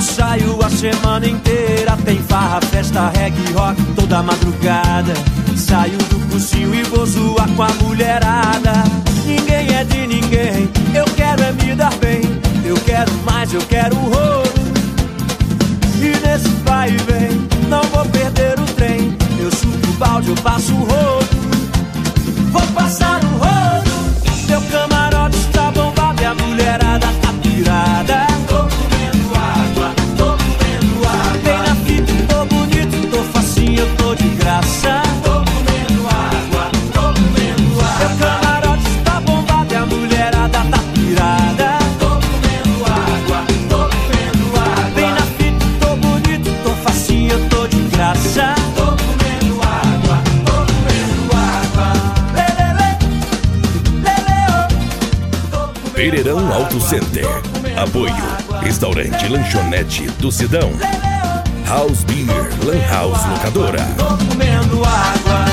saio a semana inteira. Tem farra, festa, reggae, rock toda madrugada. Saio do cursinho e vou zoar com a mulherada. Ninguém é de ninguém, eu quero é me dar bem. Eu quero mais, eu quero rolo. E nesse vai e vem, não vou perder o trem. Eu subo o balde, eu passo o rodo. Vou passar o rodo. Meu camarote está bombado e a mulherada tá pirada. Tô comendo água, tô comendo água. Bem na fita, tô bonito, tô facinho, eu tô de graça. Tô comendo água, tô comendo água. Meu camarote está bombado e a mulherada tá pirada. Tô comendo água, tô comendo água. Bem na fita, tô bonito, tô facinho, eu tô de graça. Tô comendo água, tô comendo água. Pereirão Auto Center. Apoio Restaurante Lanchonete do Sidão. House Beer Lan House Locadora. Tô comendo água.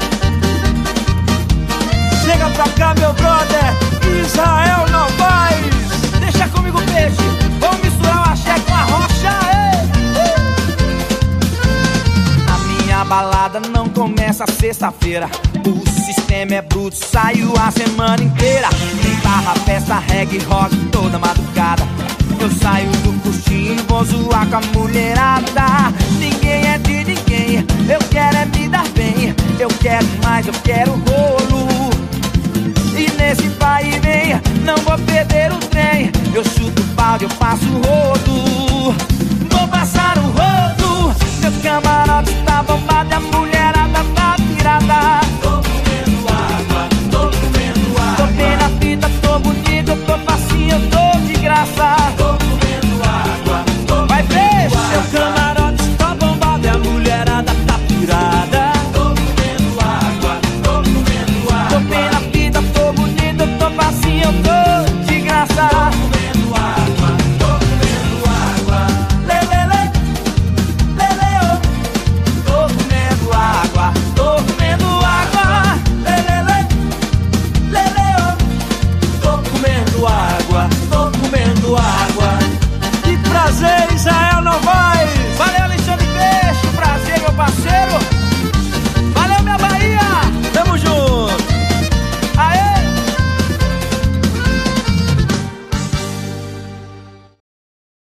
Chega pra cá, meu brother, Israel Novaes. Deixa comigo o peixe, vamos misturar o axé com a rocha. A minha balada não começa sexta-feira. O sistema é bruto, saio a semana inteira. Tem barra, festa, reggae, rock toda madrugada. Eu saio do cursinho e vou zoar com a mulherada. Ninguém é de ninguém, eu quero é me dar bem. Eu quero mais, eu quero rolo.